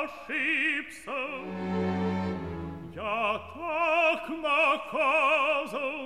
ошибся. Я так наказан.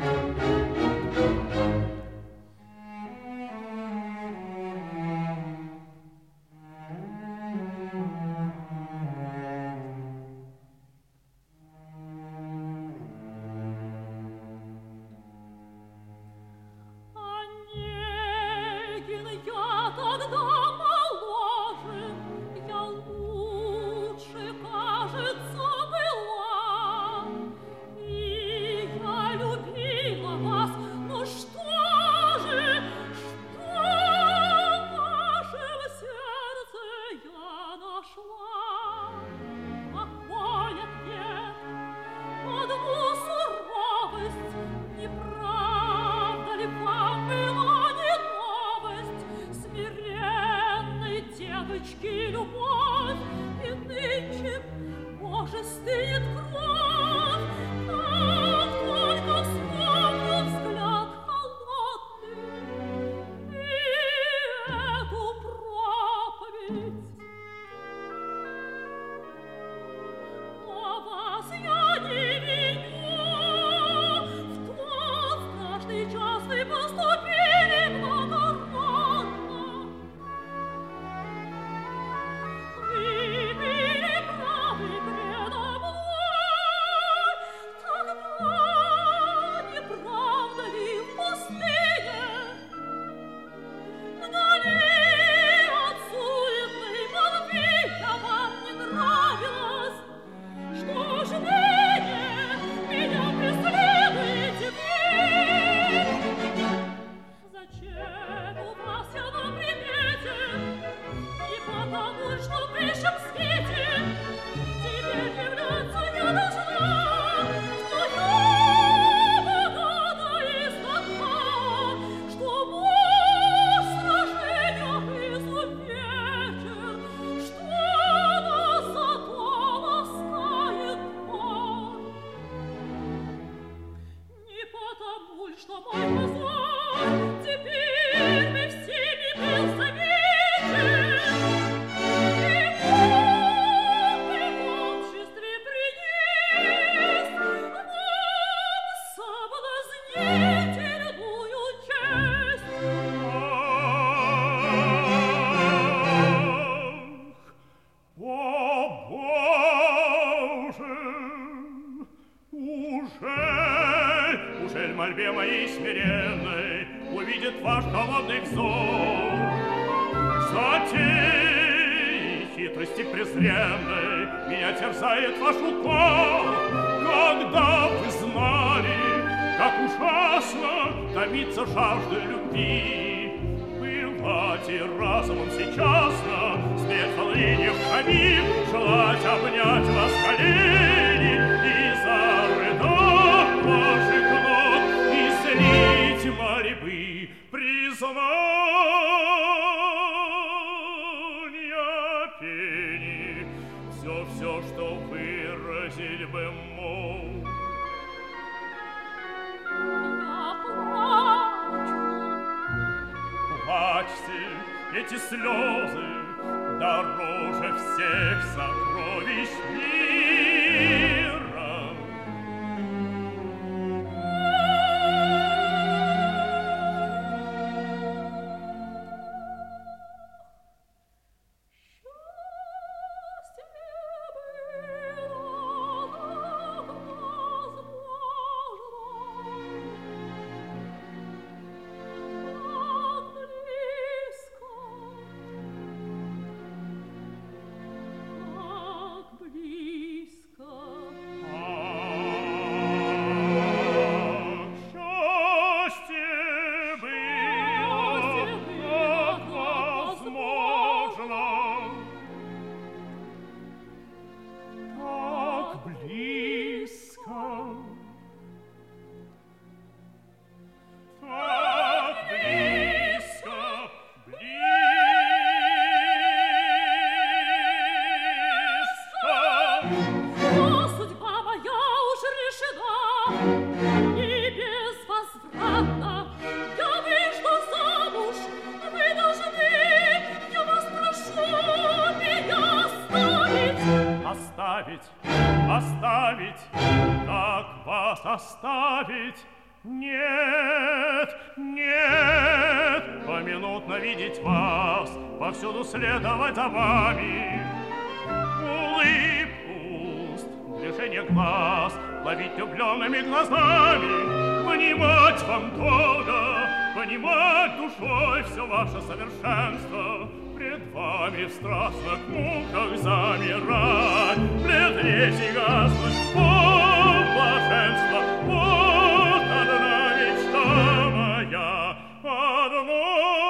Эти слезы дороже всех сокровищ мира. Близко, оставить, как вас оставить? Нет, нет, поминутно видеть вас, повсюду следовать за вами. Улыбку уст, движение глаз, ловить влюбленными глазами, понимать вам долго, понимать душой все ваше совершенство, пред вами в страстных муках замирать, бледнеть и гаснуть, о, блаженство, вот одна мечта моя, одно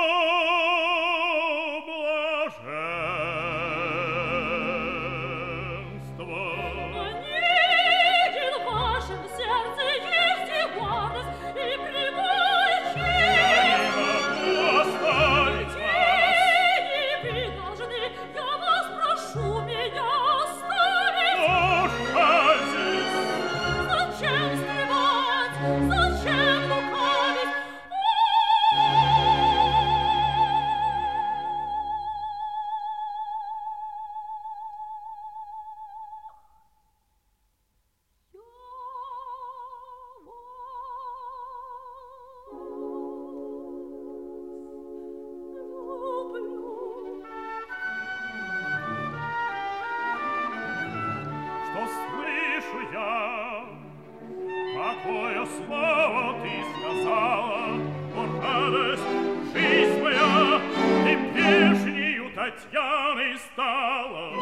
какое слово ты сказала, о, радость, жизнь моя, ты прежнею Татьяной стала.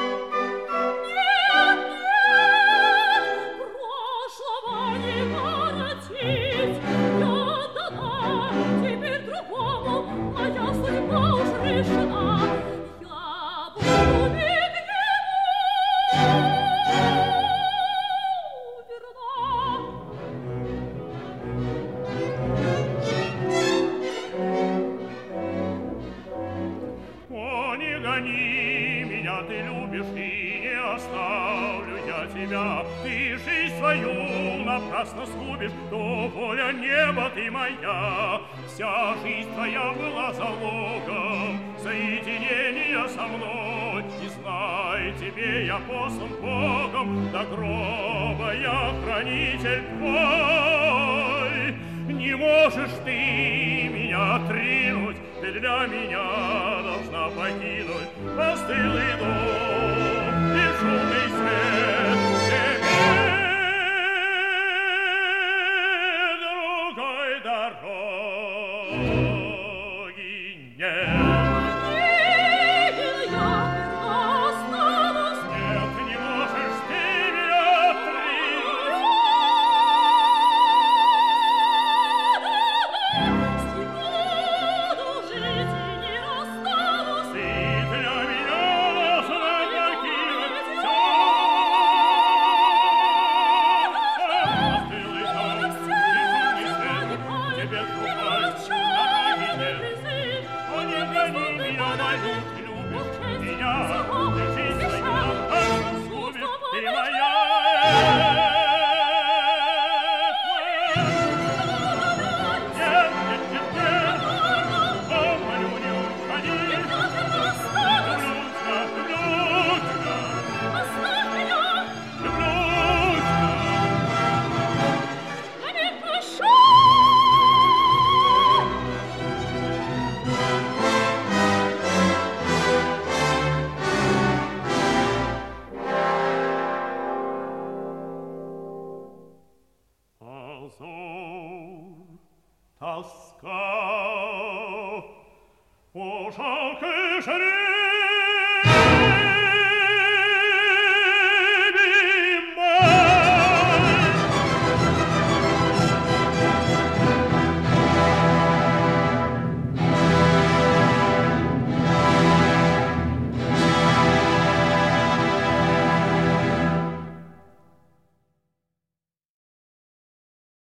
Нет, нет, прошлого не воротить, я дана теперь другому, моя судьба уж решена, я буду ведь ему. Ты любишь, и не оставлю я тебя. Ты жизнь свою напрасно сгубишь, то воля неба ты моя. Вся жизнь твоя была залогом соединения со мной. И знай, тебе я послан Богом, до гроба я хранитель твой. Не можешь ты меня отринуть, ты для меня должна покинуть постылый дом и шумный свет. Теперь другой дороги нет. Тоска, о, жалкое